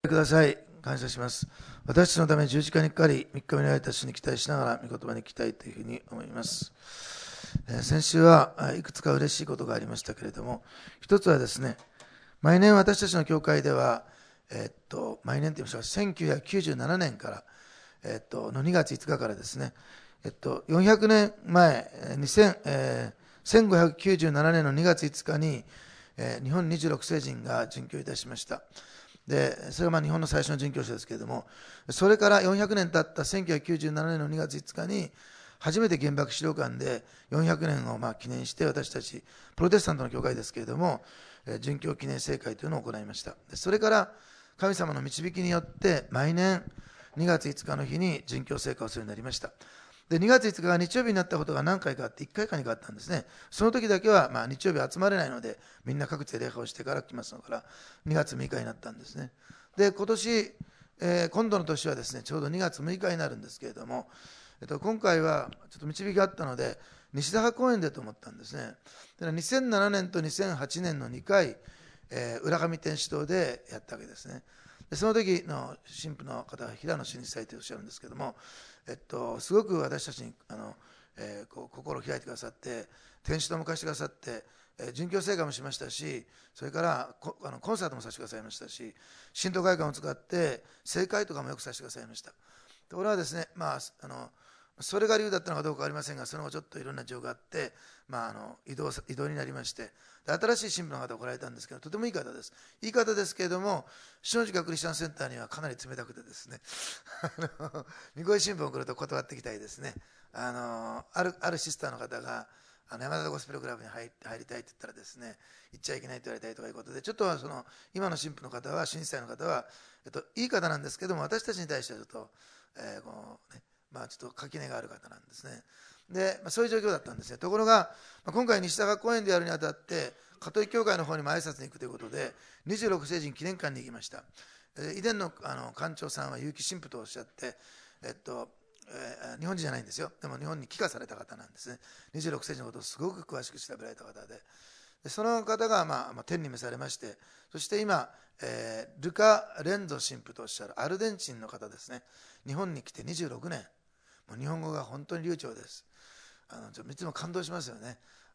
ください。感謝します。私たちのために十字架にかかり、3日目に会えた主に期待しながら、御言葉に期待というふうに思います。先週はいくつか嬉しいことがありましたけれども、一つはですね、毎年私たちの教会では、毎年と言いましょうか、1997年から、の2月5日からですね、400年前、1597年の2月5日に、日本26聖人が殉教いたしました。でそれが日本の最初の殉教者ですけれども、それから400年経った1997年の2月5日に初めて原爆資料館で400年を記念して、私たちプロテスタントの教会ですけれども、殉教記念聖会というのを行いました。それから神様の導きによって毎年2月5日の日に殉教聖会をするようになりました。で2月5日が日曜日になったことが何回かあって、1回か2回あったんですね。その時だけは、日曜日集まれないので、みんな各地で礼拝をしてから来ますのから2月6日になったんですね。で今年、今度の年はですね、ちょうど2月6日になるんですけれども、今回はちょっと導きがあったので西田公園でと思ったんですね。で2007年と2008年の2回、浦上天主堂でやったわけですね。でその時の神父の方は平野真一祭とおっしゃるんですけども、すごく私たちに心を開いてくださって、天使とも貸してくださって、殉教聖会もしましたし、それからコンサートもさせてくださいましたし、神道会館を使って聖会とかもよくさせてくださいました。でこれはですね、それが理由だったのかどうか分かりませんが、その後ちょっといろんな事情があって、移動になりまして、で新しい神父の方が来られたんですけど、とてもいい方です。いい方ですけれども、下地クリスチャンセンターにはかなり冷たくてですね、御声新聞を来ると断ってきたいですね。あるシスターの方が山田ゴスペルクラブに入りたいって言ったらですね、行っちゃいけないと言われたりとかいうことで、ちょっと今の神父の方は、新世の方は、いい方なんですけども、私たちに対してはちょっと、ちょっと垣根がある方なんですね。で、そういう状況だったんですね。ところが、今回西高公園でやるにあたって、カトリック教会の方にも挨拶に行くということで、26聖人記念館に行きました。以前の館長さんは結城神父とおっしゃって、日本人じゃないんですよ。でも日本に帰化された方なんですね。26世紀のことをすごく詳しく調べられた方で、その方が天に召されまして、そして今、ルカ・レンゾ神父とおっしゃるアルゼンチンの方ですね。日本に来て26年、もう日本語が本当に流暢です。いつも感動しますよね。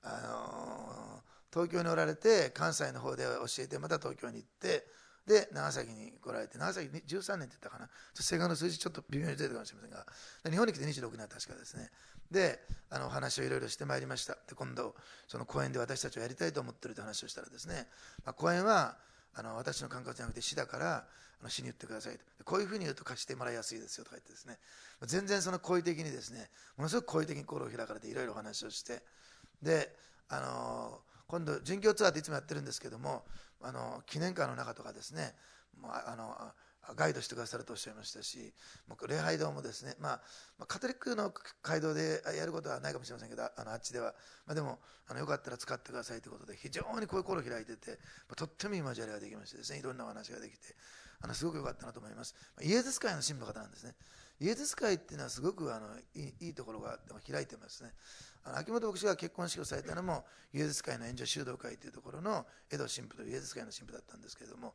東京におられて関西の方で教えて、また東京に行って、で長崎に来られて、長崎に13年って言ったかな、正確な数字ちょっと微妙に出てるかもしれませんが、日本に来て26年は確かですね。でお話をいろいろしてまいりました。で今度その講演で私たちはやりたいと思ってるという話をしたらですね、講演は私の感覚じゃなくて市だから市に言ってくださいと、こういうふうに言うと貸してもらいやすいですよとか言ってですね、全然その好意的にですね、ものすごく好意的に心を開かれていろいろお話をして、で今度巡業ツアーっていつもやってるんですけども、記念館の中とかですね、ガイドしてくださるとおっしゃいましたし、礼拝堂もですね、カトリックの街道でやることはないかもしれませんけど、あっちでは、でもよかったら使ってくださいということで、非常にこういう心を開いてて、とってもいい交わりができましてですね、いろんなお話ができて、すごく良かったなと思います。イエズス会の神父の方なんですね。イエズス会っていうのはすごくいいところが開いてますね。秋元牧師が結婚式をされたのもイエズス会の援助修道会というところの江戸神父というイエズス会の神父だったんですけれども、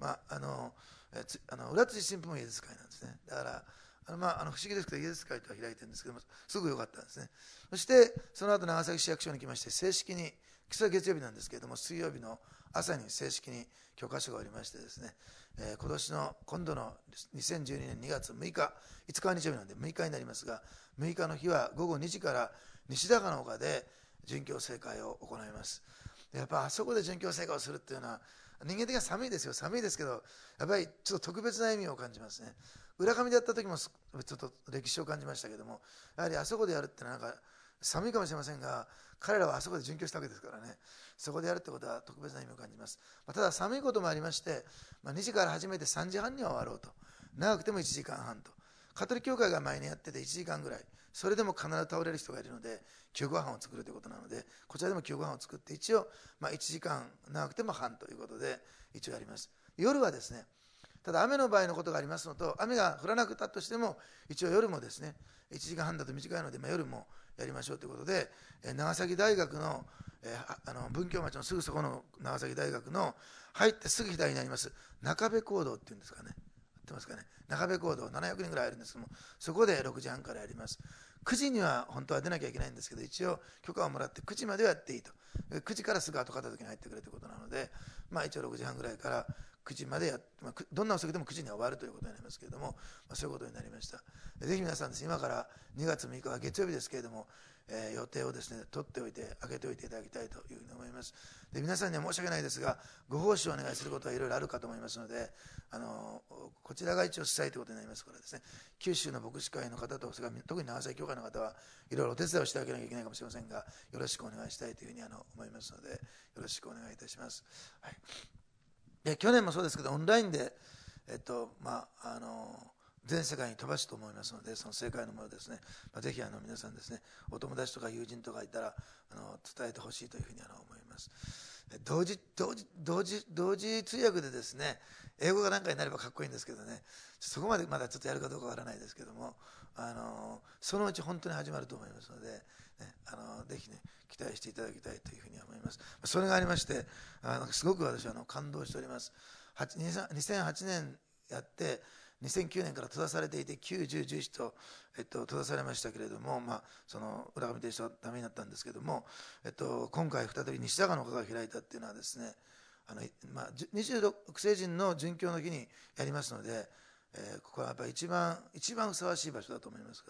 浦辻神父もイエズス会なんですね。だから不思議ですけどイエズス会とは開いてるんですけども、すごく良かったんですね。そしてその後長崎市役所に来まして、正式に、今日は月曜日なんですけれども、水曜日の朝に正式に許可書がおりましてですね、今度の2012年2月6日、5日は日曜日なんで6日になりますが、6日の日は午後2時から西高の丘で殉教聖会を行います。やっぱあそこで殉教聖会をするっていうのは、人間的には寒いですよ。寒いですけど、やっぱりちょっと特別な意味を感じますね。浦上でやった時もちょっと歴史を感じましたけども、やはりあそこでやるってのはなんか寒いかもしれませんが、彼らはあそこで殉教したわけですからね、そこでやるってことは特別な意味を感じます。ただ寒いこともありまして、2時から始めて3時半には終わろうと、長くても1時間半と、カトリック教会が前にやってて1時間ぐらい、それでも必ず倒れる人がいるので救護班を作るということなので、こちらでも救護班を作って一応1時間長くても半ということで一応やります。夜はですね、ただ雨の場合のことがありますのと、雨が降らなくたとしても一応夜もですね、1時間半だと短いので、夜もやりましょうということで、長崎大学の文京町のすぐそこの長崎大学の入ってすぐ左になります中部講堂っていうんですかね、 ってますかね、中部講堂700人ぐらいあるんですけども、そこで6時半からやります。9時には本当は出なきゃいけないんですけど、一応許可をもらって9時まではやっていいと。9時からすぐ後片付けに入ってくれということなので、一応6時半ぐらいから9時までどんな遅くでも9時には終わるということになりますけれども、そういうことになりました。ぜひ皆さんですね、今から2月6日は月曜日ですけれども、予定をですね、取っておいて、開けておいていただきたいというふうに思います。で、皆さんには申し訳ないですが、ご奉仕をお願いすることはいろいろあるかと思いますので、こちらが一応主催ということになりますからですね、九州の牧師会の方と、それから特に長崎教会の方はいろいろお手伝いをしてあげなきゃいけないかもしれませんが、よろしくお願いしたいというふうに思いますので、よろしくお願いいたします。はい、で、去年もそうですけど、オンラインで、全世界に飛ばすと思いますので、その正解のものですね、ぜひ皆さんですね、お友達とか友人とかいたら伝えてほしいというふうに思います。同時通訳でですね、英語が何かになればかっこいいんですけどね、そこまでまだちょっとやるかどうかわからないですけども、そのうち本当に始まると思いますので、ぜひね、期待していただきたいというふうに思います。それがありまして、すごく私は感動しております。2008年やって、2009年から閉ざされていて、9、10、11と、閉ざされましたけれども、その浦上提出はダメになったんですけども、今回再び西高の丘が開いたっていうのはですね、26世人の殉教の日にやりますので、ここはやっぱり一番ふさわしい場所だと思いますから、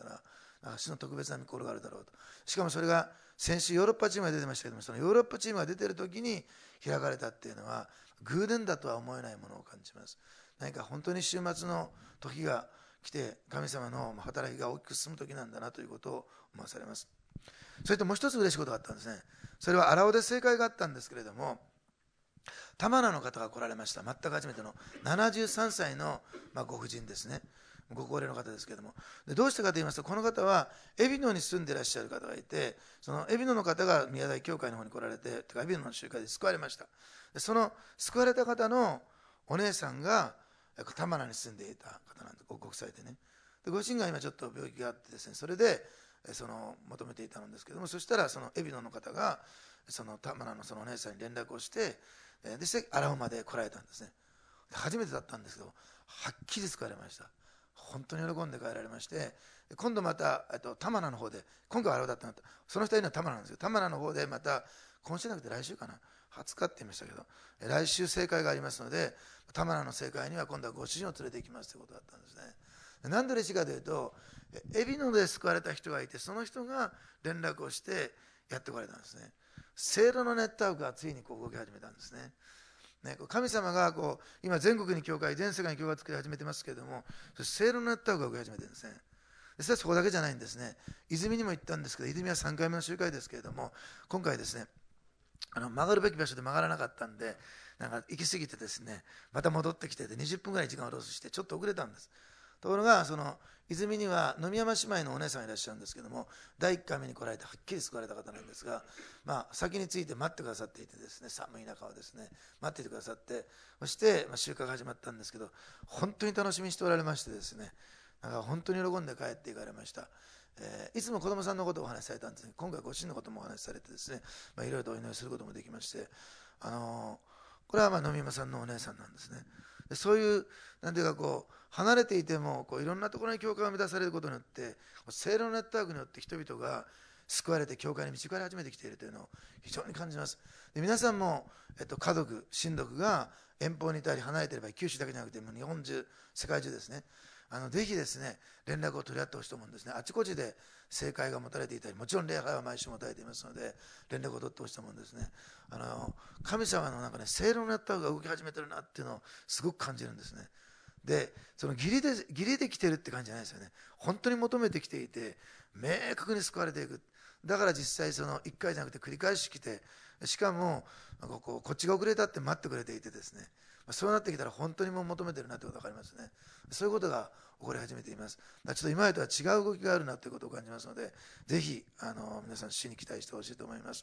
主の特別な御心があるだろうと。しかもそれが先週ヨーロッパチームが出てましたけども、そのヨーロッパチームが出てる時に開かれたっていうのは偶然だとは思えないものを感じます。何か本当に週末の時が来て、神様の働きが大きく進む時なんだなということを思わされます。それともう一つ嬉しいことがあったんですね。それは荒尾で正会があったんですけれども、玉名の方が来られました。全く初めての73歳のご婦人ですね。ご高齢の方ですけれども、どうしたかと言いますと、この方は海老野に住んでいらっしゃる方がいて、その海老野の方が宮台教会の方に来られて、海老野の集会で救われました。その救われた方のお姉さんが玉名に住んでいた方なんで、ご国際でね。で、ご主人が今ちょっと病気があってですね、それで求めていたんですけども、そしたらその海老野の方がその玉名のそのお姉さんに連絡をして、で荒尾まで来られたんですね。初めてだったんですけど、はっきり救われました。本当に喜んで帰られまして、今度また玉名の方で、今回は荒尾だったの、その2人の玉名なんですけど、玉名の方でまた今週じゃなくて来週かな、20日って言いましたけど、来週正会がありますので、玉名の正会には今度はご主人を連れて行きますということだったんですね。なんで嬉しいかというと、海老野で救われた人がいて、その人が連絡をしてやってこられたんですね。聖路のネットワークがついに動き始めたんですね。神様が今全国に教会、全世界に教会を作り始めてますけれども、聖路のネットワークが動き始めてるんですね。それはそこだけじゃないんですね。泉にも行ったんですけど、泉は3回目の集会ですけれども、今回ですね、曲がるべき場所で曲がらなかったんで、なんか行き過ぎてですね、また戻ってきて20分ぐらい時間をロスしてちょっと遅れたんです。ところがその泉には野見山姉妹のお姉さんがいらっしゃるんですけども、第1回目に来られてはっきり救われた方なんですが、先について待ってくださっていてですね、寒い中をですね待っていてくださって、そして集会が始まったんですけど、本当に楽しみにしておられましてですね、なんか本当に喜んで帰っていかれました。いつも子供さんのことをお話しされたんですが、今回ご主人のこともお話しされてですね、いろいろとお祈りすることもできまして、これは野見山さんのお姉さんなんですね。でそういうなんていうか離れていてもいろんなところに教会を目指されることによって、聖路のネットワークによって人々が救われて教会に導かれ始めてきているというのを非常に感じます。で皆さんも、家族親族が遠方にいたり離れていれば、九州だけじゃなくてもう日本中世界中ですね、ぜひですね連絡を取り合ってほしいと思うんですね。あちこちで正会が持たれていたり、もちろん礼拝は毎週持たれていますので連絡を取ってほしいと思うんですね。神様の聖路のネットワークが動き始めてるなっていうのをすごく感じるんですね。でその義理で来てるって感じじゃないですよね。本当に求めてきていて、明確に救われていく。だから実際1回じゃなくて繰り返し来て、しかもこっちが遅れたって待ってくれていてですね、そうなってきたら本当にもう求めてるなってことが分かりますね。そういうことが起こり始めています。ちょっと今までとは違う動きがあるなということを感じますので、ぜひ皆さん主に期待してほしいと思います。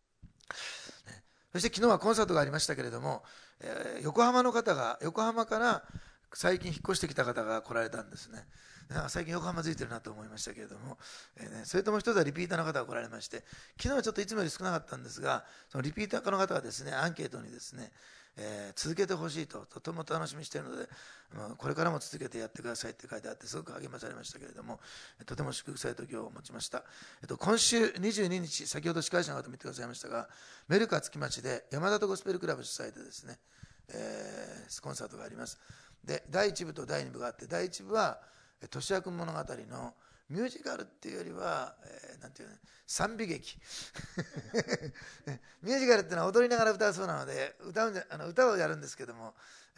そして昨日はコンサートがありましたけれども、横浜から最近引っ越してきた方が来られたんですね。 なんか最近横浜づいてるなと思いましたけれども、それともう一つはリピーターの方が来られまして、昨日はちょっといつもより少なかったんですが、そのリピーターの方がですね、アンケートにですね、続けてほしいと、とても楽しみにしているので、これからも続けてやってくださいって書いてあって、すごく励まされましたけれども、とても祝福された時を持ちました。今週22日、先ほど司会者の方も言ってくださいましたが、メルカ月町で山田とゴスペルクラブ主催でですね、コンサートがあります。で、第1部と第2部があって、第1部は、としやくん物語のミュージカルっていうよりは、なんていうの、賛美劇ミュージカルっていうのは踊りながら歌うそうなので、歌をやるんですけども、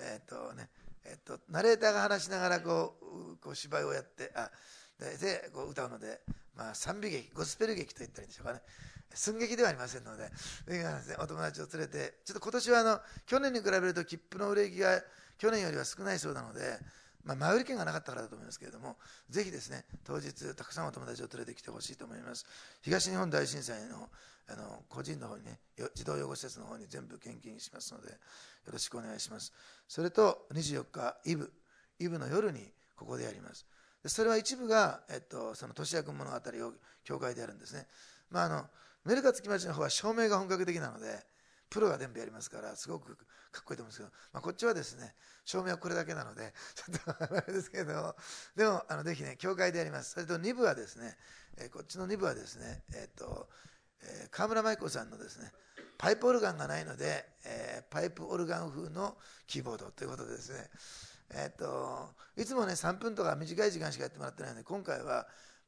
ナレーターが話しながらこう芝居をやってでこう歌うので、賛美劇、ゴスペル劇と言ったらいいんでしょうかね。寸劇ではありませんので、お友達を連れて、ちょっと今年は去年に比べると切符の売れ行きが去年よりは少ないそうなので、前売り券がなかったからだと思いますけれども、ぜひですね、当日たくさんお友達を連れてきてほしいと思います。東日本大震災の個人の方にね、児童養護施設の方に全部献金しますので、よろしくお願いします。それと24日イブの夜にここでやります。でそれは一部が、そのとしやくん物語を教会でやるんですね。メルカ月町の方は照明が本格的なので、プロが全部やりますから、すごくかっこいいと思うんですけど、こっちはですね、照明はこれだけなので、ちょっとあれですけど、でもぜひね、教会でやります。それと2部はですね、こっちの2部はですね、河村舞子さんのですね、パイプオルガンがないので、パイプオルガン風のキーボードということでですね、いつもね、3分とか短い時間しかやってもらってないので、今回は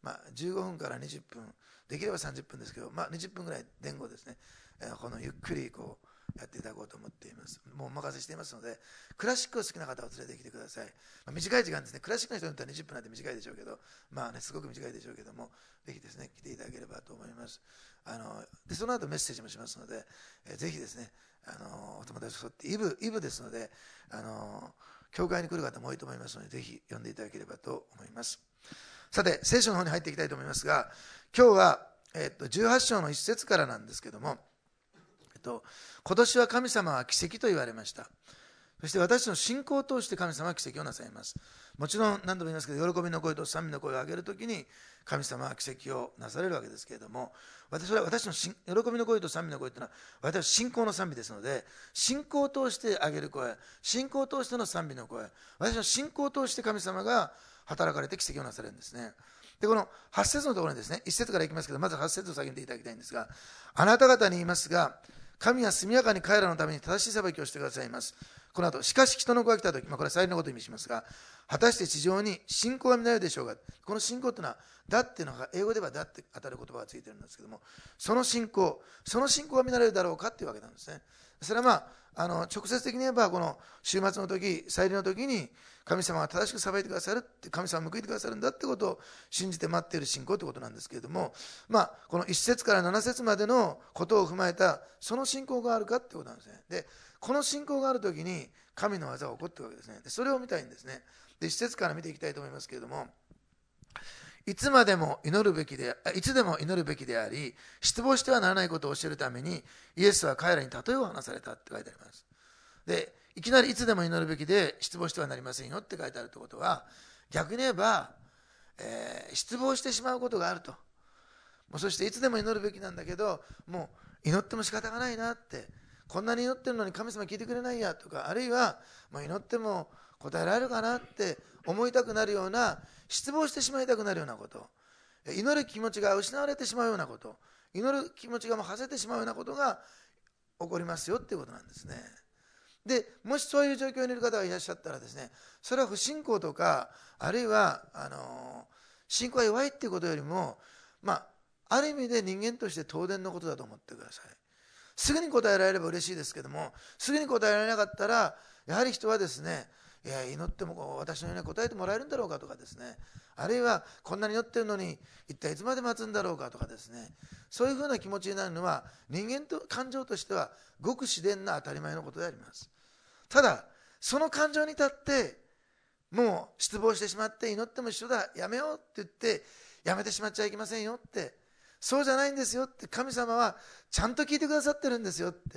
15分から20分、できれば30分ですけど、20分ぐらい前後ですね、このゆっくりこうやっていただこうと思っています。もうお任せしていますので、クラシックを好きな方を連れてきてください。短い時間ですね、クラシックの人にとっては20分なんて短いでしょうけど、すごく短いでしょうけども、ぜひですね、来ていただければと思います。でその後メッセージもしますので、ぜひですね、お友達を誘ってイブですので、教会に来る方も多いと思いますので、ぜひ呼んでいただければと思います。さて、聖書の方に入っていきたいと思いますが、今日は、18章の1節からなんですけども、今年は神様は奇跡と言われました。そして私の信仰を通して神様は奇跡をなさいます。もちろん何度も言いますけど、喜びの声と賛美の声を上げるときに神様は奇跡をなされるわけですけれども、それは私の喜びの声と賛美の声というのは私の信仰の賛美ですので、信仰を通して上げる声、信仰を通しての賛美の声、私の信仰を通して神様が働かれて奇跡をなされるんですね。でこの8節のところにですね、1節からいきますけど、まず8節を先に見ていただきたいんですが、あなた方に言いますが、神は速やかに彼らのために正しい裁きをしてくださいます。この後、しかし人の子が来たとき、これは再臨のことを意味しますが、果たして地上に信仰が見られるでしょうか。この信仰というのは、だっていうのが、英語ではだって当たる言葉がついているんですけども、その信仰が見られるだろうかというわけなんですね。それは直接的に言えば、この終末の時、再臨の時に、神様が正しく裁いてくださるって、神様が報いてくださるんだってことを信じて待っている信仰ということなんですけれども、この1節から7節までのことを踏まえた、その信仰があるかってことなんですね。で、この信仰があるときに、神の技が起こっているわけですね。でそれを見たいんですね。で、1節から見ていきたいと思いますけれども、いつでも祈るべきであり、失望してはならないことを教えるために、イエスは彼らに例えを話されたって書いてあります。で、いきなりいつでも祈るべきで失望してはなりませんよって書いてあるということは、逆に言えば、失望してしまうことがあると。そしていつでも祈るべきなんだけど、もう祈っても仕方がないなって、こんなに祈ってるのに神様聞いてくれないやとか、あるいは祈っても答えられるかなって思いたくなるような、失望してしまいたくなるようなこと、祈る気持ちが失われてしまうようなこと、祈る気持ちが外れてしまうようなことが起こりますよっていうことなんですね。でもしそういう状況にいる方がいらっしゃったらですね、それは不信仰とか、あるいは信仰が弱いっていうことよりも、ある意味で人間として当然のことだと思ってください。すぐに答えられれば嬉しいですけども、すぐに答えられなかったら、やはり人はですね、いや祈っても私のように答えてもらえるんだろうかとかですね、あるいはこんなに祈ってるのに一体いつまで待つんだろうかとかですね、そういうふうな気持ちになるのは人間と感情としてはごく自然な当たり前のことであります。ただその感情に立ってもう失望してしまって、祈っても一緒だ、やめようって言ってやめてしまっちゃいけませんよって、そうじゃないんですよって、神様はちゃんと聞いてくださってるんですよって、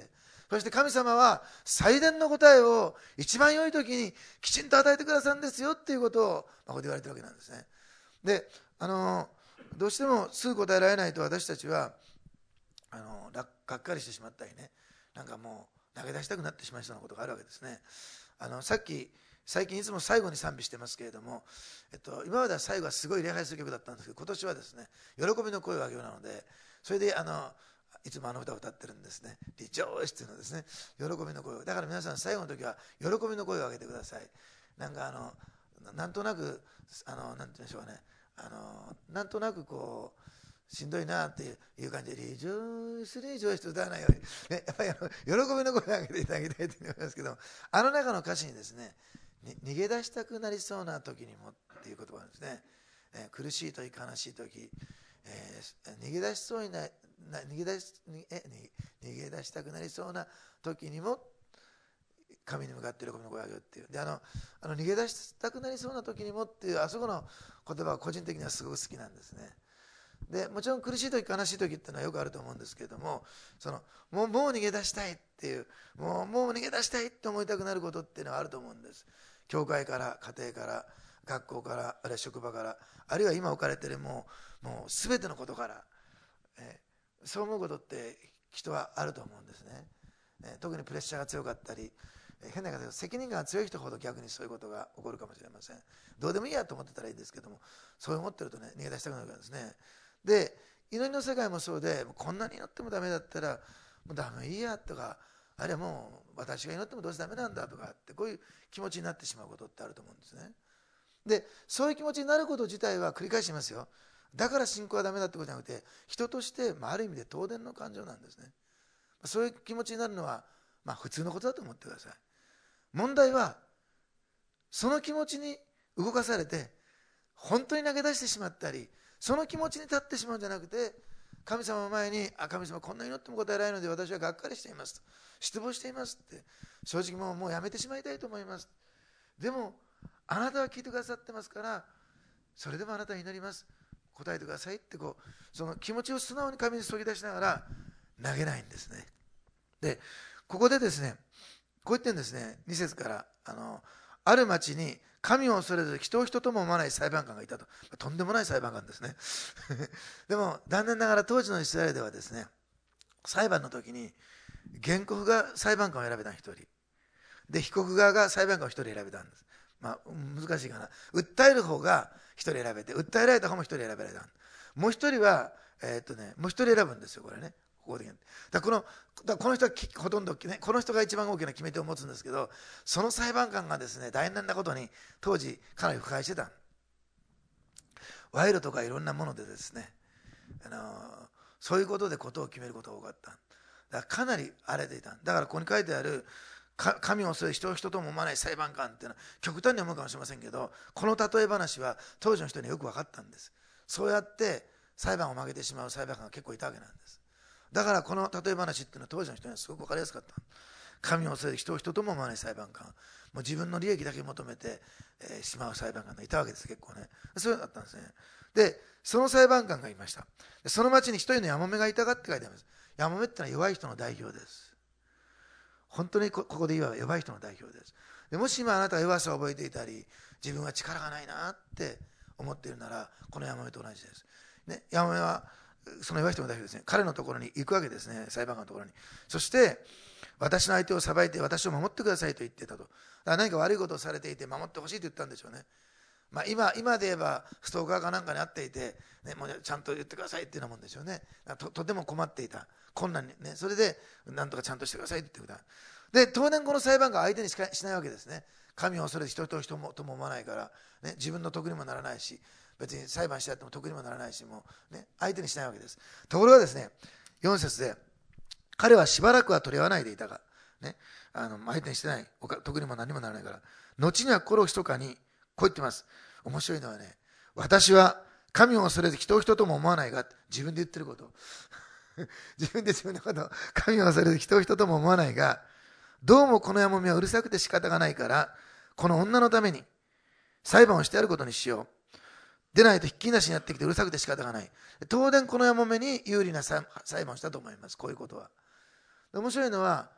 そして神様は最善の答えを一番良い時にきちんと与えてくださるんですよっていうことをここで言われてるわけなんですね。で、どうしてもすぐ答えられないと私たちはがっかりしてしまったりね、なんかもう投げ出したくなってしまいそうなことがあるわけですね。最近いつも最後に賛美してますけれども、今までは最後はすごい礼拝する曲だったんですけど、今年はですね、喜びの声を上げようなので、それでいつも歌を歌ってるんですね。リジョイスっていうのですね、喜びの声を。だから皆さん最後の時は喜びの声を上げてください。なんかなんとなくなんて言うんでしょうかね、なんとなくこうしんどいなっていう感じでリジョイスリジョイスと歌わないように、ね、やっぱり喜びの声を上げていただきたいと思いますけど、中の歌詞にですね、逃げ出したくなりそうな時にもっていう言葉なんですね。苦しい時、悲しい時、逃げ出しそうにな逃げ出したくなりそうな時にも神に向かって喜びの声を上げるっていう。で逃げ出したくなりそうな時にもっていうあそこの言葉は個人的にはすごく好きなんですね。でもちろん苦しい時悲しい時っていうのはよくあると思うんですけれども、もう逃げ出したいっていう、もう逃げ出したいって思いたくなることっていうのはあると思うんです。教会から家庭から学校からあるいは職場からあるいは今置かれているもう全てのことから、そう思うことって人はあると思うんですね。特にプレッシャーが強かったり、変な言い方で責任感が強い人ほど逆にそういうことが起こるかもしれません。どうでもいいやと思ってたらいいですけども、そう思ってるとね、逃げ出したくなるからですね。で、祈りの世界もそうで、こんなに祈ってもダメだったらもうダメいいやとか、あるいはもう私が祈ってもどうせダメなんだとかって、こういう気持ちになってしまうことってあると思うんですね。で、そういう気持ちになること自体は繰り返しますよ。だから信仰はダメだってことじゃなくて、人としてある意味で当然の感情なんですね。そういう気持ちになるのは普通のことだと思ってください。問題はその気持ちに動かされて本当に投げ出してしまったり、その気持ちに立ってしまうんじゃなくて、神様の前に神様こんなに祈っても答えられないので私はがっかりしていますと、失望していますって、正直もうやめてしまいたいと思います。でもあなたは聞いてくださってますから、それでもあなたは祈ります、答えてくださいってその気持ちを素直に神に注ぎ出しながら投げないんですね。で、ここでですね、こう言ってるんですね。2節からある町に神を恐れず人を人とも思わない裁判官がいたと。とんでもない裁判官ですね。でも残念ながら当時のイスラエルではですね、裁判の時に原告が裁判官を選べた一人で、被告側が裁判官を一人選べたんです。難しいかな。訴える方が一人選べて、訴えられた方も一人選べられた。もう一人はもう一人選ぶんですよ、これね。この人はほとんど、ね、この人が一番大きな決め手を持つんですけど、その裁判官がですね、大変なことに当時かなり腐敗してた。賄賂とかいろんなものでですね、そういうことでことを決めることが多かった。だからかなり荒れていた。だからここに書いてある神を恐れ人を人とも思わない裁判官っていうのは極端に思うかもしれませんけど、この例え話は当時の人によく分かったんです。そうやって裁判を負けてしまう裁判官が結構いたわけなんです。だからこの例え話っていうのは当時の人にはすごく分かりやすかった。神を恐れ人を人とも思わない裁判官、もう自分の利益だけ求めて、しまう裁判官がいたわけです。結構ね、そういうのだったんですね。で、その裁判官がいました。その町に一人のヤモメがいたがって書いてあります。ヤモメってのは弱い人の代表です。本当にここで言えば弱い人の代表です。でもし今あなたが弱さを覚えていたり、自分は力がないなって思っているなら、このヤモメと同じです。ね、ヤモメはその弱い人の代表ですね。彼のところに行くわけですね、裁判官のところに。そして私の相手を裁いて私を守ってくださいと言っていたと。だから何か悪いことをされていて守ってほしいと言ったんでしょうね。今で言えばストーカーかなんかにあっていて、ね、もうちゃんと言ってくださいっていうようなもんでしょうね。とても困っていた、困難にね、それでなんとかちゃんとしてくださいって言ってください。で、当然この裁判官は相手にしないわけですね。神を恐れて人と人とも思わないから、ね、自分の得にもならないし、別に裁判してやっても得にもならないし、もう、ね、相手にしないわけです。ところがですね、4節で彼はしばらくは取り合わないでいたが、ね、相手にしてない、得にも何にもならないから、後には心ひそかにこう言ってます。面白いのはね、私は神を恐れず人を人とも思わないが、自分で言ってること自分のこと神を恐れず人を人とも思わないが、どうもこのヤモメはうるさくて仕方がないから、この女のために裁判をしてやることにしよう。でないとひっきりなしにやってきてうるさくて仕方がない。当然このヤモメに有利な裁判をしたと思います。こういうことは。面白いのは、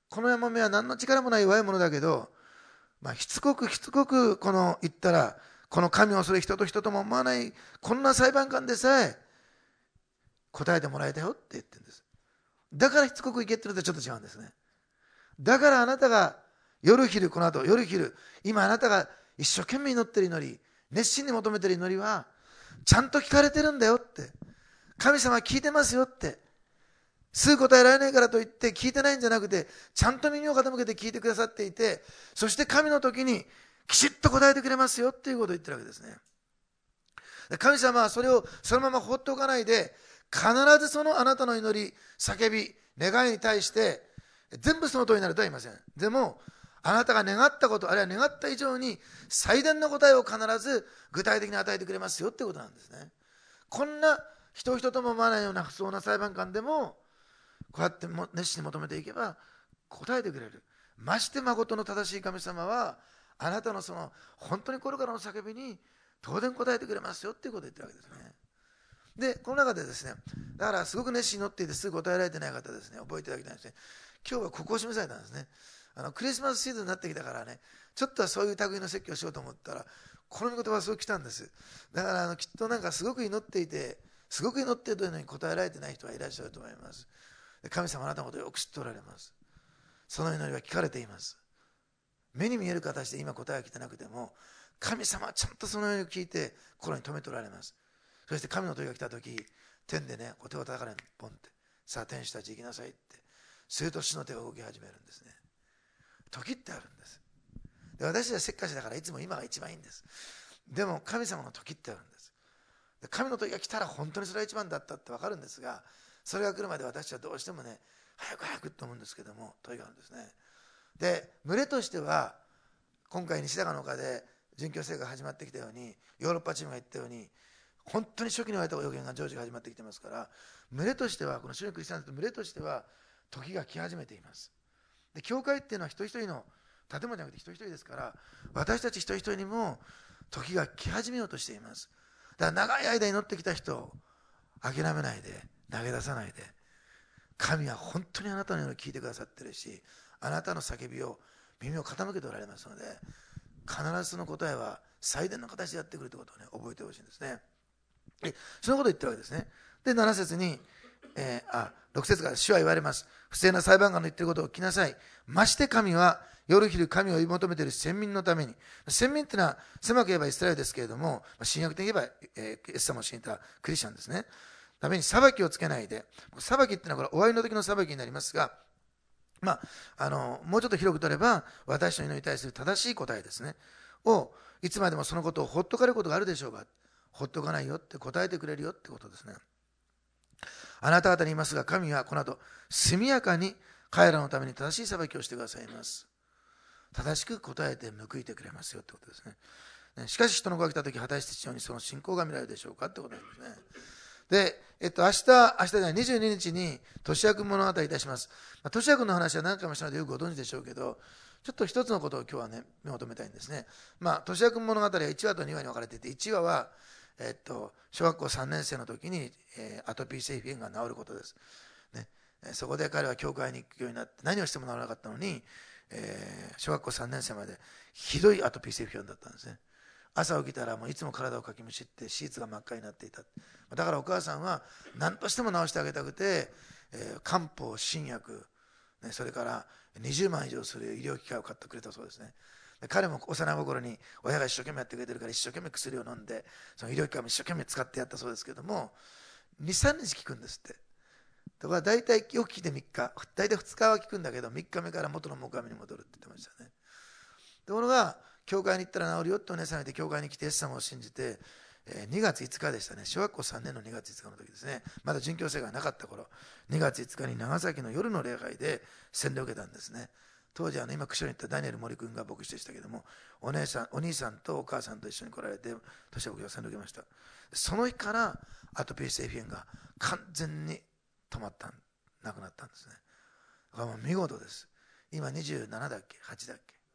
このヤモメは何の力もない弱いものだけど、しつこく言ったら、この神を恐れ人と人とも思わないこんな裁判官でさえ答えてもらえたよって言ってるんです。だからしつこく言けってるのとちょっと違うんですね。だからあなたが夜昼、この後夜昼、今あなたが一生懸命祈ってる祈り、熱心に求めてる祈りはちゃんと聞かれてるんだよって、神様は聞いてますよって、すぐ答えられないからといって聞いてないんじゃなくて、ちゃんと耳を傾けて聞いてくださっていて、そして神の時にきちっと答えてくれますよっていうことを言ってるわけですね。神様はそれをそのまま放っておかないで、必ずそのあなたの祈り、叫び、願いに対して全部その通りになるとは言いません。でもあなたが願ったこと、あるいは願った以上に最大の答えを必ず具体的に与えてくれますよっていうことなんですね。こんな人とも思わないような不相な裁判官でもこうやって熱心に求めていけば答えてくれる。まして誠の正しい神様はあなたのその本当に心からの叫びに当然答えてくれますよっていうことを言ってるわけですね。でこの中でですね、だからすごく熱心に祈っていてすぐ答えられてない方ですね、覚えていただきたいんですね。今日はここを示されたんですね。クリスマスシーズンになってきたからね、ちょっとはそういう類の説教をしようと思ったら、この御言葉がすごく来たんです。だからきっとなんかすごく祈っていて、すごく祈っているのに答えられてない人はいらっしゃると思います。神様あなたのことをよく知っておられます。その祈りは聞かれています。目に見える形で今答えが来てなくても、神様はちゃんとその祈りを聞いて心に留めておられます。そして神の問いが来た時、天でね、お手を叩かれんポンって、さあ天使たち行きなさいって、すると主の手が動き始めるんですね。時ってあるんです。で、私たちはせっかちだからいつも今が一番いいんです。でも神様の時ってあるんです。で、神の時が来たら本当にそれが一番だったって分かるんですが、それが来るまで私はどうしてもね、早く早くと思うんですけども、問いがあるんですね。で、群れとしては今回西高の丘で殉教生が始まってきたように、ヨーロッパチームが言ったように、本当に初期に言われた予言が常時始まってきてますから、群れとしては、この主のクリスチャンの群れとしては時が来始めています。で、教会っていうのは一人一人の建物じゃなくて一人一人ですから、私たち一人一人にも時が来始めようとしています。だから長い間祈ってきた人を諦めないで、投げ出さないで、神は本当にあなたのように聞いてくださってるし、あなたの叫びを耳を傾けておられますので、必ずその答えは最善の形でやってくるということをね、覚えてほしいんですね。そのことを言ってるわけですね。で、7節に、6節から主は言われます。不正な裁判官の言っていることを聞きなさい。まして神は夜昼神を追い求めている先民のために、先民っていうのは狭く言えばイスラエルですけれども、新約的に言えばイエス様を信じたクリスチャンですね。ために裁きをつけないで、裁きっていうのはこれ終わりの時の裁きになりますが、もうちょっと広く取れば私の祈りに対する正しい答えですねを、いつまでもそのことをほっとかれることがあるでしょうか。ほっとかないよって答えてくれるよってことですね。あなた方に言いますが、神はこの後速やかに彼らのために正しい裁きをしてくださいます。正しく答えて報いてくれますよってことですね。しかし人の子が来た時、果たして地上にその信仰が見られるでしょうかってことなんですね。で、明日じゃない22日に年明物語いたします。年明の話は何回もしたのでよくご存知でしょうけど、ちょっと一つのことを今日はね、目を留めたいんですね。年明物語は1話と2話に分かれていて、1話は、小学校3年生の時に、アトピー性皮膚炎が治ることです。ね、そこで彼は教会に行くようになって、何をしても治らなかったのに、小学校3年生までひどいアトピー性皮膚炎だったんですね。朝起きたらもういつも体をかきむしってシーツが真っ赤になっていた。だからお母さんは何としても治してあげたくて、漢方新薬、それから20万以上する医療機械を買ってくれたそうですね。彼も幼い頃に親が一生懸命やってくれてるから一生懸命薬を飲んで、その医療機械も一生懸命使ってやったそうですけども、2、3日効くんですって。だから大体よく聞いて3日、大体2日は効くんだけど、3日目から元の木阿弥に戻るって言ってましたね。ところが教会に行ったら治るよってお姉さんがいて、教会に来てイエス様を信じて、2月5日でしたね。小学校3年の2月5日の時ですね。まだ殉教生がなかった頃、2月5日に長崎の夜の礼拝で洗礼を受けたんですね。当時今釧路に行ったダニエル森君が牧師でしたけども、お兄さんとお母さんと一緒に来られて年明けを洗礼を受けました。その日からアトピー性皮膚炎が完全に止まった、なくなったんですね。だからもう見事です。今27だっけ8だっけ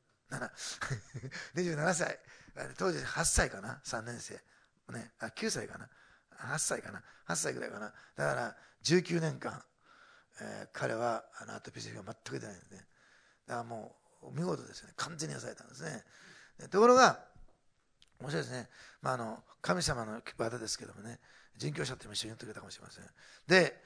27歳、当時8歳かな、3年生、ね、9歳かな、8歳かな、8歳ぐらいかな。だから19年間、彼はアトピー性皮膚炎が全く出ないんですね。 だからもう見事ですよね。完全に癒されたんですね。ところが面白いですね。神様の技ですけどもね、殉教者って一緒に言ってくれたかもしれません。で、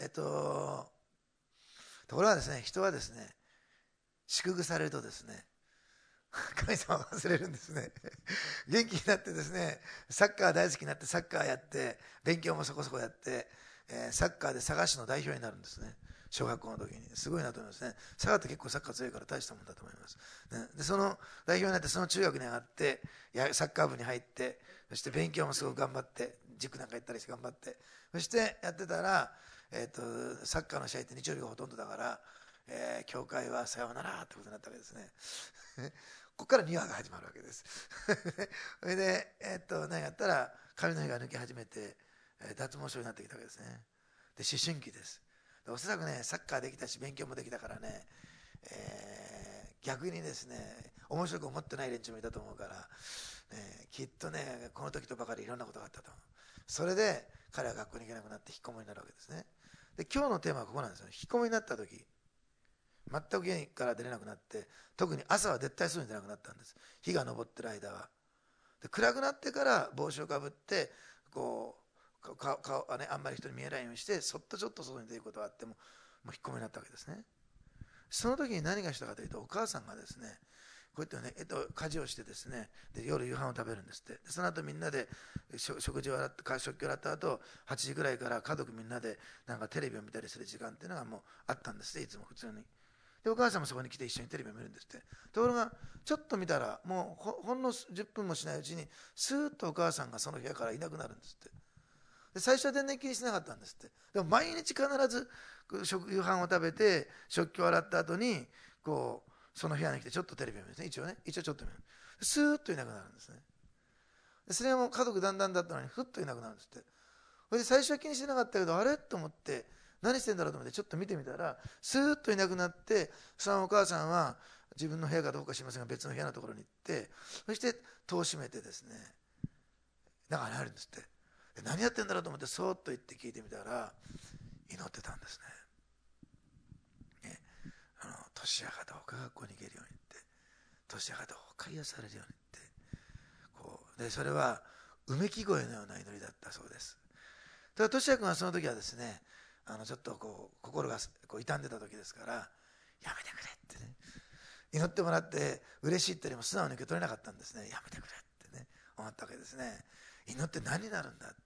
ところがですね、人はですね、祝福されるとですね、神様を忘れるんですね。元気になってですね、サッカー大好きになってサッカーやって、勉強もそこそこやって、サッカーで佐賀市の代表になるんですね。小学校の時に。すごいなと思いますね。佐賀って結構サッカー強いから大したもんだと思います。ね、で、その代表になって、その中学に上がって、サッカー部に入って、そして勉強もすごく頑張って、塾なんか行ったりして頑張って、そしてやってたら、サッカーの試合って日曜日がほとんどだから、教会はさようならってことになったわけですね。ここから2話が始まるわけです。それで、何やったら髪の毛が抜け始めて、脱毛症になってきたわけですね。で、思春期です。でおそらくね、サッカーできたし、勉強もできたからね、逆にですね、面白く思ってない連中もいたと思うから、きっとね、この時とばかりいろんなことがあったと思う。それで、彼は学校に行けなくなって引きこもりになるわけですね。で、今日のテーマはここなんですよ。引きこもりになった時、全く家から出れなくなって、特に朝は絶対すぐに出なくなったんです。日が昇ってる間は。で、暗くなってから帽子をかぶって、こう顔はね、あんまり人に見えないようにして、そっとちょっと外に出ることがあっても、もう引っ込みになったわけですね。その時に何がしたかというと、お母さんがですね、こうやってね、家事をしてですね、で夜夕飯を食べるんですって。でその後みんなで食事を洗って、食器を洗った後、8時ぐらいから家族みんなでなんかテレビを見たりする時間っていうのがもうあったんですって、いつも普通に。でお母さんもそこに来て一緒にテレビを見るんですって。ところがちょっと見たらもうほんの10分もしないうちにスーッとお母さんがその部屋からいなくなるんですって。で最初は全然気にしなかったんですって。でも毎日必ず夕飯を食べて食器を洗った後にこうその部屋に来てちょっとテレビを見るんですね。一応ちょっと見る。スーッといなくなるんですね。でそれはもう家族だんだんだったのにふっといなくなるんですって。それで最初は気にしてなかったけどあれと思って何してんだろうと思ってちょっと見てみたらスーッといなくなって、そのお母さんは自分の部屋かどうか知りませんが別の部屋のところに行って、そして戸を閉めてですね、中に入るんですって。で何やってんだろうと思ってそーっと行って聞いてみたら祈ってたんですね。年明がどうか学校に行けるようにって、年明がどうか癒されるようにってこうで、それはうめき声のような祈りだったそうです。ただ俊也君はその時はですね、ちょっとこう心がこう傷んでた時ですから、やめてくれってね、祈ってもらって嬉しいってよりも素直に受け取れなかったんですね。やめてくれってね思ったわけですね。祈って何になるんだって、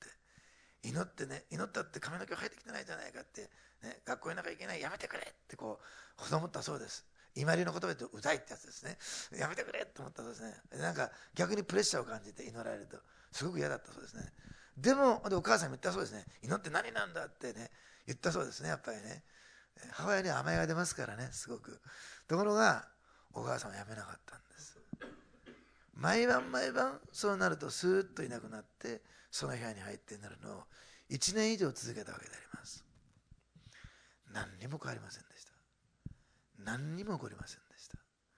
祈ってね、祈ったって髪の毛生えてきてないじゃないかって、ね、学校になんか行けない、やめてくれってこう思ったそうです。今流の言葉で言うとうざいってやつですね。やめてくれって思ったそうですね。なんか逆にプレッシャーを感じて祈られるとすごく嫌だったそうですね。でもお母さんも言ったそうですね。祈って何なんだってね言ったそうですね。やっぱりね、母親には甘えが出ますからね、すごく。ところがお母さんはやめなかったんです。毎晩毎晩そうなるとスーッといなくなってその部屋に入ってなるのを1年以上続けたわけであります。何にも変わりませんでした。何にも起こりませんでした。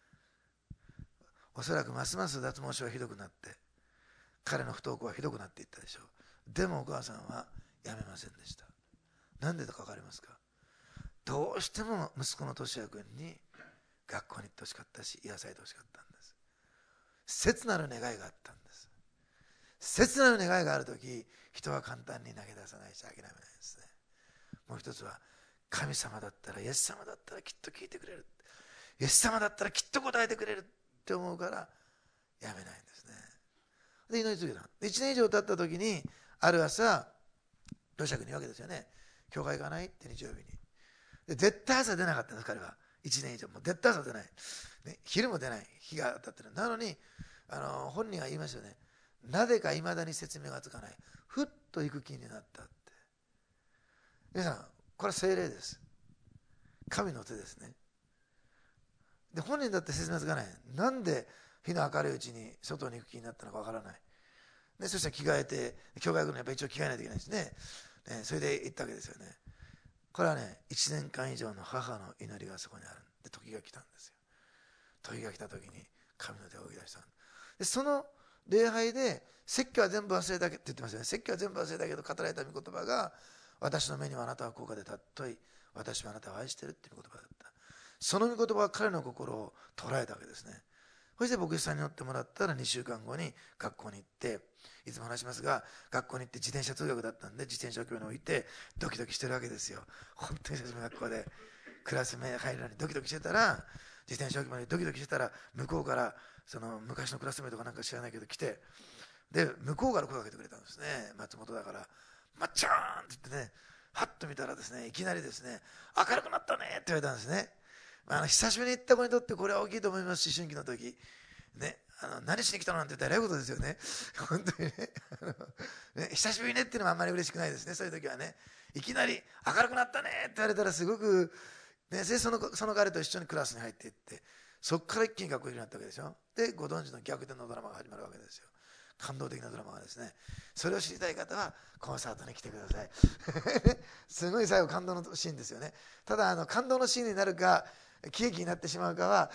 おそらくますます脱毛症はひどくなって彼の不登校はひどくなっていったでしょう。でもお母さんはやめませんでした。なんでだか分かりますか？どうしても息子の俊也君に学校に行ってほしかったし癒されてほしかったんです。切なる願いがあったんです。切なる願いがあるとき人は簡単に投げ出さないし諦めないですね。もう一つは神様だったら、イエス様だったらきっと聞いてくれる、イエス様だったらきっと答えてくれるって思うからやめないんですね。で祈り続けた。1年以上経った時にある朝ロシア君に言うわけですよね。教会行かないって日曜日に。で絶対朝出なかったんです彼は。1年以上もう絶対朝出ない、ね、昼も出ない日が当たってる。なのに本人は言いますよね。なぜかいまだに説明がつかない、ふっと行く気になったって。皆さんこれは聖霊です。神の手ですね。で本人だって説明つかない。なんで日の明るいうちに外に行く気になったのかわからない。でそしたら着替えて、教会行くのにやっぱり一応着替えないといけないですね。それで行ったわけですよね。これはね、1年間以上の母の祈りがそこにある。で時が来たんですよ。時が来た時に神の手を動き出した。でその礼拝で説教は全部忘れたけって言ってますよね。説教は全部忘れたけど語られた御言葉が、私の目にはあなたは高価で尊い、私はあなたを愛してるっていう言葉だった。 その御言葉は彼の心を捉えたわけですね。そして牧師さんに乗ってもらったら2週間後に学校に行って、いつも話しますが、学校に行って自転車通学だったんで、自転車を教に置いてドキドキしてるわけですよ。本当に久しぶりの学校でクラス目入るのにドキドキしてたら、自転車置き場にドキドキしてたら、向こうからその昔のクラスメートかなんか知らないけど来て、で向こうから声をかけてくれたんですね。松本だからまっちゃーんって言ってね、はっと見たらですね、いきなりですね、明るくなったねって言われたんですね。久しぶりに行った子にとってこれは大きいと思います。思春期の時ね、何しに来たのなんて言ったら偉いことですよね。本当にね、ね、久しぶりねっていうのもあんまり嬉しくないですね。そういう時はね、いきなり明るくなったねって言われたらすごく、ね、でその彼と一緒にクラスに入っていって、そこから一気に学校になったわけでしょ。でご存知の逆転のドラマが始まるわけですよ。感動的なドラマがですね。それを知りたい方はコンサートに来てください。すごい最後感動のシーンですよね。ただ感動のシーンになるか喜劇になってしまうかは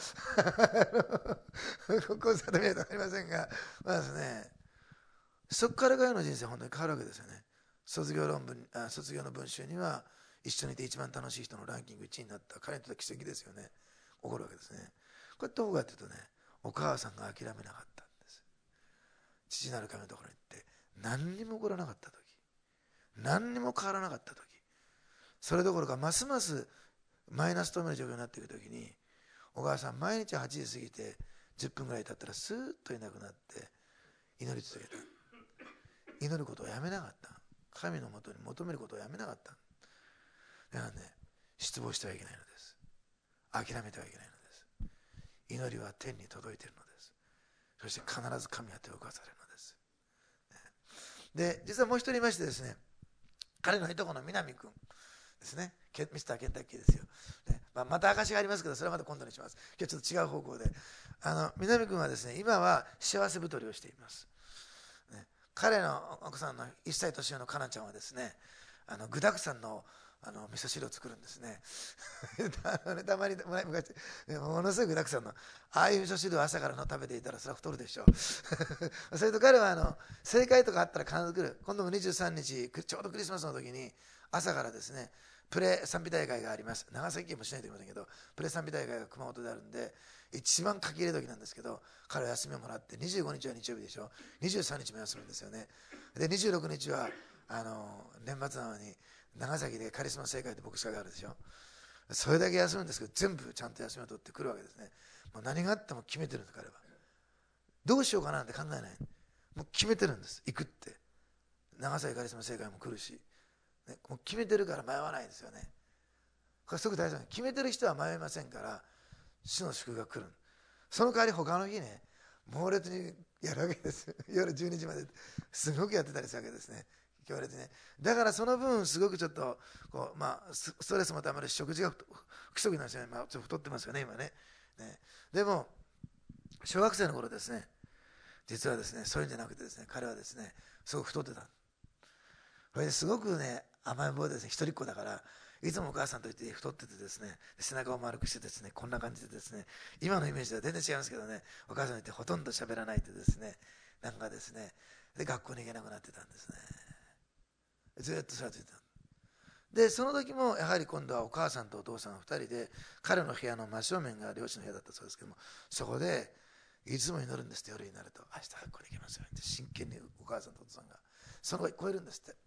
コンサート見ないと分かりませんが、まあですね、そこから彼の人生本当に変わるわけですよね。卒業の文集には一緒にいて一番楽しい人のランキング1位になった。彼にとっては奇跡ですよね。起こるわけですね。これどうかというとね、お母さんが諦めなかったんです。父なる神のところに行って何にも起こらなかった時、何にも変わらなかった時、それどころかますますマイナスとめる状況になっていく時に、お母さん毎日8時過ぎて10分ぐらい経ったらスーッといなくなって祈り続けた。祈ることをやめなかった。神のもとに求めることをやめなかった。だからね、失望してはいけないのです。諦めてはいけないのです。祈りは天に届いているのです。そして必ず神は手を動かされるのです。で、実はもう一人いましてですね、彼のいとこの南君ですね、ミスターケンタッキーですよ。ね、また証がありますけど、それはまた今度にします。今日ちょっと違う方向で。南君はですね、今は幸せ太りをしています。ね、彼の奥さんの1歳年上のかなちゃんはですね、具沢山の味噌汁を作るんですね。たまに昔ものすごい具沢山のああいう味噌汁を朝から食べていたらそれは太るでしょう。それと彼は正解とかあったら必ず来る。今度も23日ちょうどクリスマスの時に朝からですね、プレ賛美大会があります。長崎県もしないといけませんけど、プレ賛美大会が熊本であるんで、一番書き入れ時なんですけど、彼は休みをもらって25日は日曜日でしょ、23日も休むんですよね。で26日は年末なのに長崎でカリスマ正会で牧師会があるでしょ。それだけ休むんですけど、全部ちゃんと休みを取ってくるわけですね。もう何があっても決めてるんです。彼はどうしようかなって考えない。もう決めてるんです。行くって。長崎カリスマ正会も来るし、ね、もう決めてるから迷わないですよね。これすごく大事なの。決めてる人は迷いませんから、主の祝福が来る。その代わり他の日ね、猛烈にやるわけです。夜12時まですごくやってたりするわけですね。強烈にね。だからその分すごくちょっとストレスもたまるし、食事が不規則なんですよね。ちょっと太ってますよね今ね。でも小学生の頃ですね、実はですね、そういうんじゃなくてですね、彼はですね、すごく太ってた。それですごくね、甘えん坊でですね、一人っ子だからいつもお母さんといて太っててですね、背中を丸くしてですね、こんな感じでですね、今のイメージとは全然違いますけどね、お母さんといてほとんど喋らないでですね、なんかですね、で学校に行けなくなってたんですね。ずっとそうやってた。でその時もやはり今度はお母さんとお父さんが2人で、彼の部屋の真正面が両親の部屋だったそうですけども、そこでいつも祈るんですって。夜になると明日学校に行きますよって真剣にお母さんとお父さんがその声聞こえるんですって。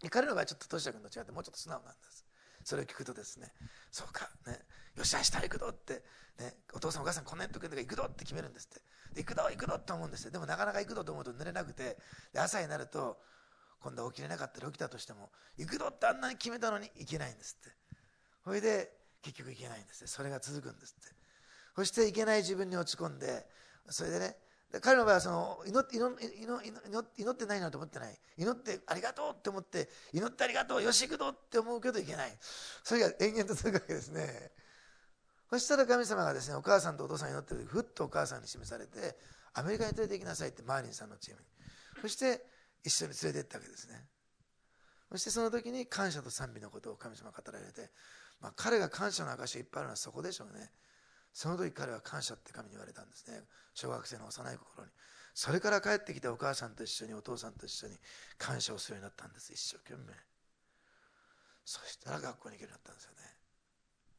彼の場合はちょっとトシヤ君と違ってもうちょっと素直なんです。それを聞くとですね、そうかね、よし明日行くぞって、ね、お父さんお母さんこんなに言ってくれるから行くぞって決めるんですって。で行くぞ行くぞって思うんですよ。でもなかなか行くぞと思うと寝れなくて、で朝になると今度は起きれなかったり起きたとしても、行くぞってあんなに決めたのに行けないんですって。それで結局行けないんですって。それが続くんですって。そして行けない自分に落ち込んで、それでね、彼の場合は祈ってないなと思ってない。祈ってありがとうって思って、祈ってありがとう、よし行くぞって思うけど行けない。それが延々と続くわけですね。そしたら神様がですね、お母さんとお父さんに祈ってる時、ふっとお母さんに示されて、アメリカに連れて行きなさいって、マーリンさんのチームに。そして一緒に連れて行ったわけですね。そしてその時に感謝と賛美のことを神様が語られて、彼が感謝の証がいっぱいあるのはそこでしょうね。その時彼は感謝って神に言われたんですね。小学生の幼い心に。それから帰ってきてお母さんと一緒にお父さんと一緒に感謝をするようになったんです。一生懸命。そしたら学校に行けるようになったんですよね。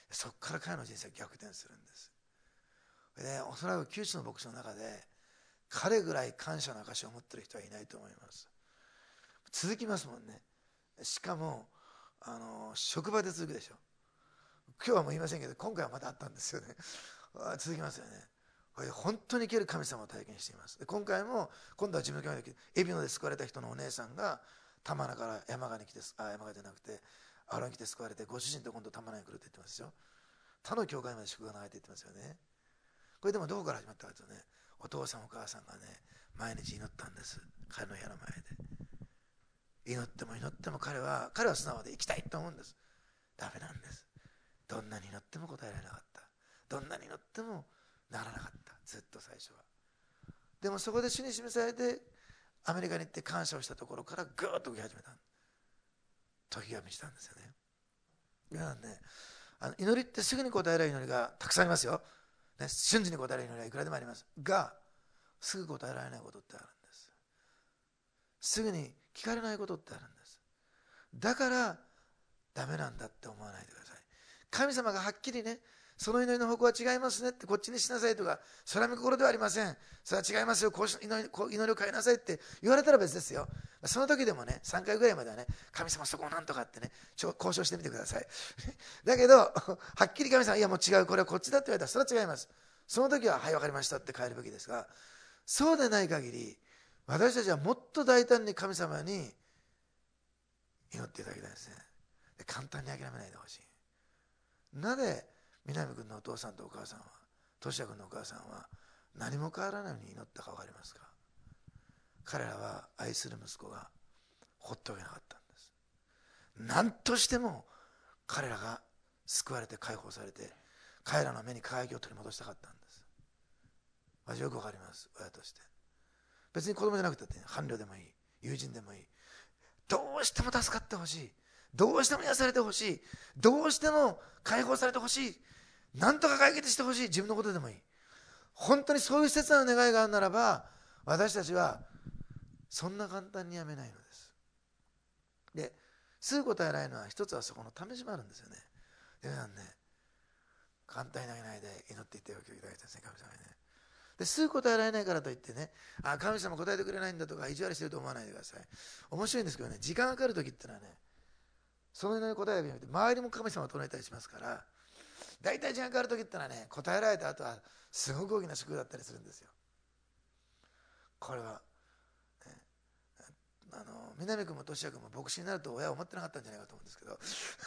そこから彼の人生は逆転するんです。でおそらく九州の牧師の中で彼ぐらい感謝の証を持っている人はいないと思います。続きますもんね。しかも職場で続くでしょ。今日はもう言いませんけど、今回はまたあったんですよね。続きますよね。本当に生ける神様を体験しています。で今回も今度は自分の教会で海老野で救われた人のお姉さんが玉名から山鹿に来て、山鹿じゃなくてアロンに来て救われて、ご主人と今度玉名に来るって言ってますよ。他の教会まで祝賀が入って言ってますよね。これでもどこから始まったかというとね、お父さんお母さんがね毎日祈ったんです。彼の部屋の前で祈っても祈っても彼は素直で生きたいと思うんです。ダメなんです。どんなに祈っても答えられなかった。どんなに祈ってもならなかった。ずっと最初は。でもそこで主に示されてアメリカに行って感謝をしたところからぐーっと動き始めた。時が満ちたんですよね。皆さんね、祈りってすぐに答えられる祈りがたくさんありますよ、ね、瞬時に答えられる祈りはいくらでもありますが、すぐ答えられないことってあるんです。すぐに聞かれないことってあるんです。だからダメなんだって思わないでください。神様がはっきりね、その祈りの方向は違いますねって、こっちにしなさいとか、それは御心ではありません、それは違いますよ、こう祈りを変えなさいって言われたら別ですよ。その時でもね、3回ぐらいまではね、神様そこをなんとかってね、交渉してみてください。だけど、はっきり神様、いやもう違う、これはこっちだって言われたら、それは違います。その時は、はい、分かりましたって変えるべきですが、そうでない限り、私たちはもっと大胆に神様に祈っていただきたいですね。で簡単に諦めないでほしい。なぜ南君のお父さんとお母さんは、トシヤ君のお母さんは何も変わらないように祈ったか分かりますか？彼らは愛する息子が放っておけなかったんです。何としても彼らが救われて解放されて、彼らの目に輝きを取り戻したかったんです。私よく分かります、親として。別に子供じゃなくて、伴侶でもいい、友人でもいい、どうしても助かってほしい、どうしても癒されてほしい、どうしても解放されてほしい、なんとか解決してほしい、自分のことでもいい、本当にそういう切なな願いがあるならば、私たちはそんな簡単にやめないのです。ですぐ答えられるのは一つはそこの試しもあるんですよね。で皆さんね、簡単に投げないで祈っていっておきたいですね、神様にね。ですぐ答えられないからといってね、神様答えてくれないんだとか意地悪してると思わないでください。面白いんですけどね、時間がかかるときってのはね、その祈り答えだけじゃなくて周りも神様を唱えたりしますから、大体時間かかるときってのはね、答えられた後はすごく大きな祝福だったりするんですよ。これは、ね、南君も俊也君も牧師になると親は思ってなかったんじゃないかと思うんですけど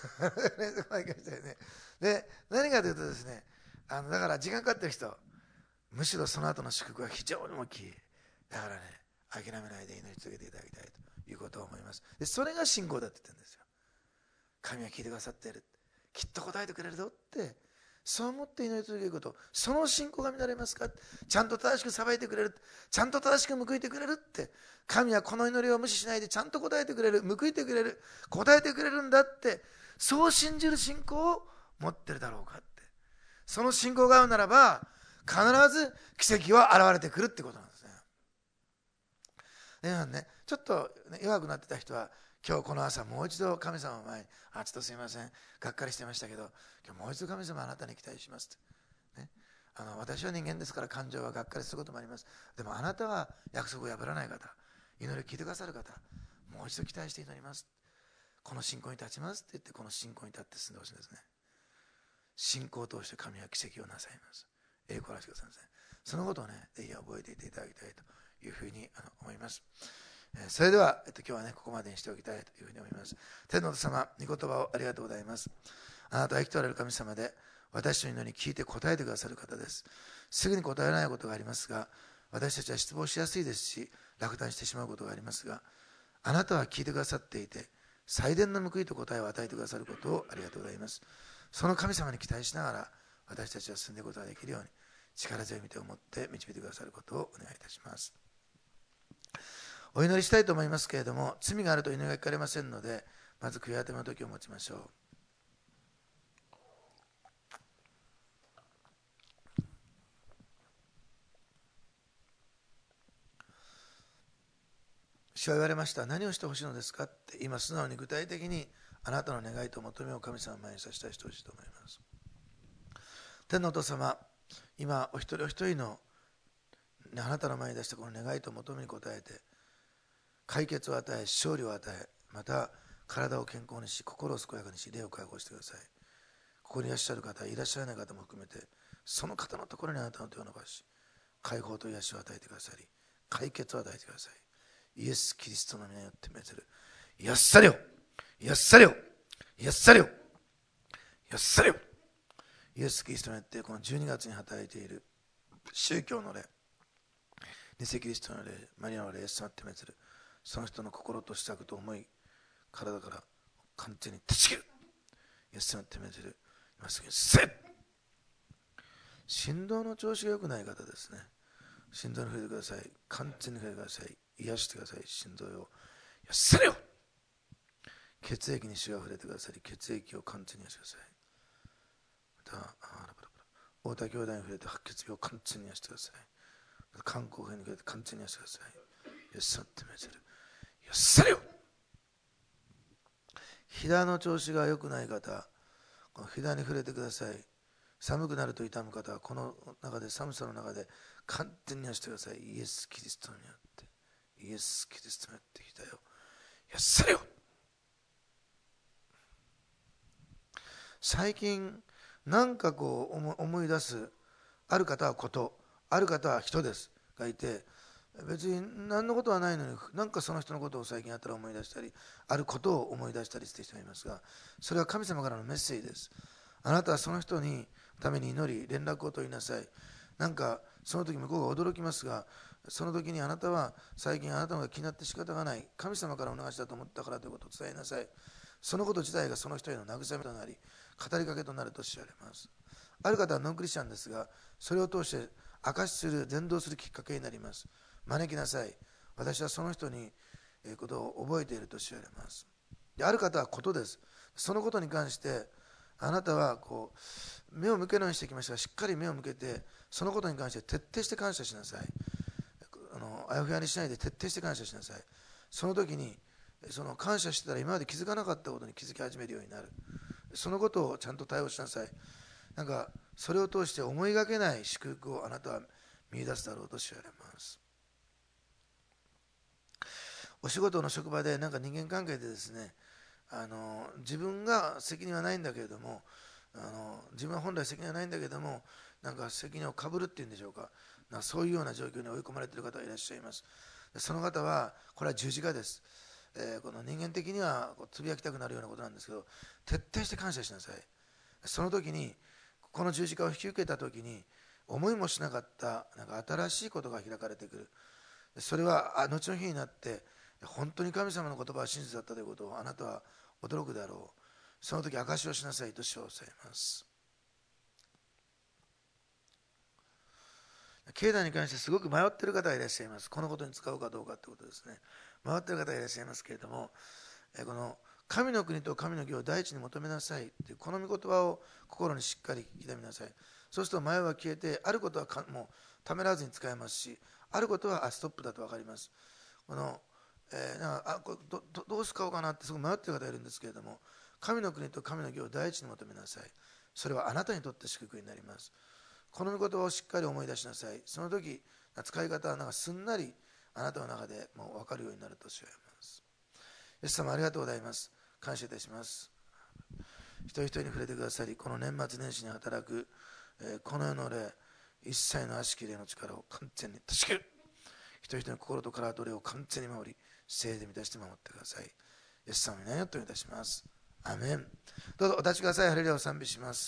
で何かというとですね、だから時間かかってる人、むしろその後の祝福は非常に大きい。だからね、諦めないで祈り続けていただきたいということを思います。でそれが信仰だって言ってるんですよ。神は聞いてくださっている、きっと答えてくれるぞって、そう思って祈り続けること、その信仰が乱れますか？ちゃんと正しく裁いてくれる、ちゃんと正しく報いてくれるって、神はこの祈りを無視しないでちゃんと答えてくれる、報いてくれる、答えてくれるんだって、そう信じる信仰を持ってるだろうかって。その信仰があるならば必ず奇跡は現れてくるってことなんですね。皆さんね、ちょっと、ね、弱くなってた人は今日この朝もう一度神様の前に、ちょっとすいません、がっかりしてましたけど、今日もう一度神様あなたに期待しますって、ね、私は人間ですから感情はがっかりすることもあります。でもあなたは約束を破らない方、祈りを聞いてくださる方、もう一度期待して祈ります。この信仰に立ちますって言って、この信仰に立って進んでほしいんですね。信仰を通して神は奇跡をなさいます。栄光らしくさんですね。そのことをね、ぜひ覚えていていただきたいというふうに思います。それでは、今日はね、ここまでにしておきたいというふうに思います。天のお父様、御言葉をありがとうございます。あなたは生きておられる神様で、私の祈りに聞いて答えてくださる方です。すぐに答えられないことがありますが、私たちは失望しやすいですし、落胆してしまうことがありますが、あなたは聞いてくださっていて、最善の報いと答えを与えてくださることをありがとうございます。その神様に期待しながら、私たちは進んでいくことができるように、力強い御手を持って導いてくださることをお願いいたします。お祈りしたいと思いますけれども、罪があると祈りが聞かれませんので、まず悔い改めの時を持ちましょう。主は言われました。何をしてほしいのですかって、今素直に具体的にあなたの願いと求めを神様の前にさせたいしてほしいと思います。 天のお父様、今お一人お一人のあなたの前に出したこの願いと求めに応えて、解決を与え、勝利を与え、また体を健康にし、心を健やかにし、霊を解放してください。ここにいらっしゃる方、いらっしゃらない方も含めて、その方のところにあなたの手を伸ばし、解放と癒しを与えてくださり、解決を与えてください。イエス・キリストの皆によって命ずる。癒されよ、癒されよ、癒されよ、癒されよ。イエス・キリストによってこの12月に働いている宗教の霊、偽キリストの霊、マリアの霊、イエス様って命ずる。その人の心としたことを思い、体から完全に断ち切る。イエス様って命ずる。今すぐにせっ。心臓の調子が良くない方ですね。心臓に触れてください。完全に触れてください。癒してください。心臓を癒されよ。血液に主が触れてくださり、血液を完全に癒してください。また、太田兄弟に触れて白血病を完全に癒してください。肝硬変に触れて完全に癒してください。癒さって命ずる。癒されよ。膝の調子が良くない方、この膝に触れてください。寒くなると痛む方はこの中で、寒さの中で完全に癒してください。イエス・キリストによって、イエス・キリストによって膝よ、癒されよ。最近なんかこう思い出す、ある方はこと、ある方は人ですがいて、別に何のことはないのに、なんかその人のことを最近あったら思い出したり、あることを思い出したりして人がいますが、それは神様からのメッセージです。あなたはその人にために祈り、連絡を取りなさい。なんかその時向こうが驚きますが、その時にあなたは最近あなたのが気になって仕方がない、神様からお願いしたと思ったからということを伝えなさい。そのこと自体がその人への慰めとなり、語りかけとなると知られます。ある方はノンクリスチャンですが、それを通して証しする、伝道するきっかけになります。招きなさい。私はその人にことを覚えていると知られます。で、ある方はことです。そのことに関してあなたはこう目を向けるようにしてきましたが、しっかり目を向けて、そのことに関して徹底して感謝しなさい。あやふやにしないで徹底して感謝しなさい。その時にその感謝してたら今まで気づかなかったことに気づき始めるようになる。そのことをちゃんと対応しなさい。なんかそれを通して思いがけない祝福をあなたは見出すだろうと知られます。お仕事の職場でなんか人間関係でですね、自分が責任はないんだけれども、自分は本来責任はないんだけれども、なんか責任をかぶるっていうんでしょうか、そういうような状況に追い込まれている方がいらっしゃいます。その方はこれは十字架です。この人間的にはつぶやきたくなるようなことなんですけど、徹底して感謝しなさい。その時にこの十字架を引き受けた時に思いもしなかったなんか新しいことが開かれてくる。それは後の日になって本当に神様の言葉は真実だったということをあなたは驚くであろう。その時証しをしなさいと主はおっしゃいます。経済に関してすごく迷っている方がいらっしゃいます。このことに使うかどうかということですね。迷っている方がいらっしゃいますけれども、この神の国と神の義を第一に求めなさいというこの御言葉を心にしっかり刻みなさい。そうすると迷いは消えて、あることはもうためらわずに使えますし、あることはストップだと分かります。このどう使おうかなってすごく迷っている方がいるんですけれども、神の国と神の義を第一に求めなさい。それはあなたにとって祝福になります。この御言葉をしっかり思い出しなさい。その時使い方はなんかすんなりあなたの中でもう分かるようになると知られます。イエス様ありがとうございます。感謝いたします。一人一人に触れてくださり、この年末年始に働く、この世の霊、一切の悪しき霊の力を完全に断ち切る。一人一人の心と体と霊を完全に守り、聖で満たして守ってください。イエス様によってお願いいたします。アメン。どうぞお立ちください。ハレルヤを賛美します。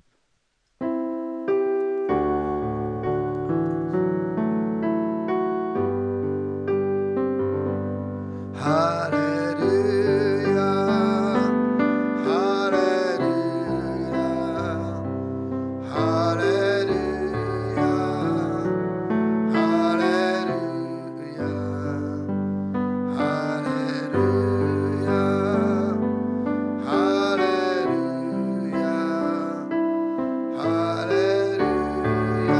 ハレルヤ、ハレルヤ、ハレルヤ、ハレルヤ、ハレルヤ、ハレルヤ、ハレルヤ、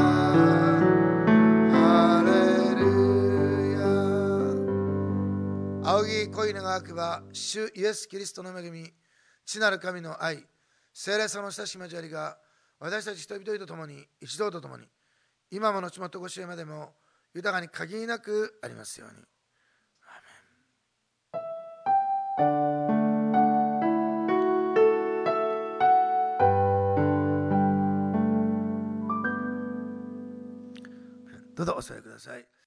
ハレルヤ。仰ぎ恋願わくば、主イエス・キリストの恵み、父なる神の愛、聖霊様の親しき交わりが、 私たち人々と共に、一同と共に、今も後もとごしえまでも豊かに限りなくありますように。どうぞお座りください。